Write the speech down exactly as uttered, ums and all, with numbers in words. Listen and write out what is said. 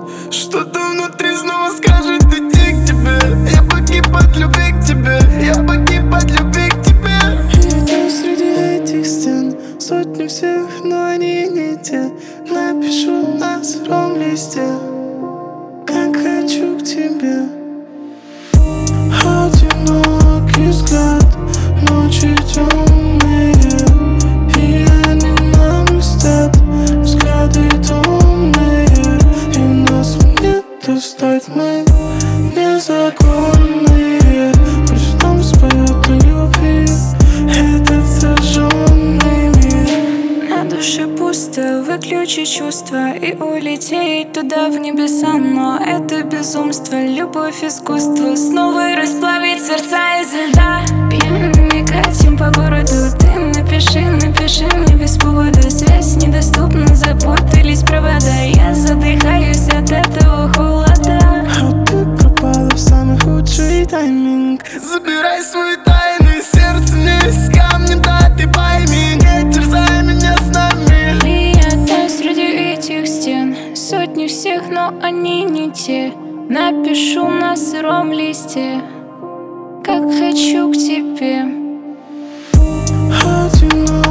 Что-то внутри снова скажет иди к тебе. Я погиб от любви к тебе. Я погиб от любви к тебе. Иду среди этих стен, сотни всех, но они не те. Напишу на сыром листе, как хочу к тебе. Одинокий взгляд, ночи темные, и они нам льстят. Взгляды томные, и нас не достать. Мы незаконные, пусть нам споет о любви этот сожженный мир. На душе пусто, выключи чувства и улететь туда в небеса. Но это безумство, любовь, искусство, снова расплавить сердца из льда. Пьяными катим по городу, ты напиши, напиши мне без повода. Связь недоступна, запутались провода. Я задыхаюсь от этого холода. А ты пропала в самый худший тайминг. Забирай свой тайный сердце, не из камня, да ты пойми. Не терзай меня с нами. И я там среди этих стен, сотни всех, но они не те. Напишу на сыром листе, как хочу к тебе. Одинокий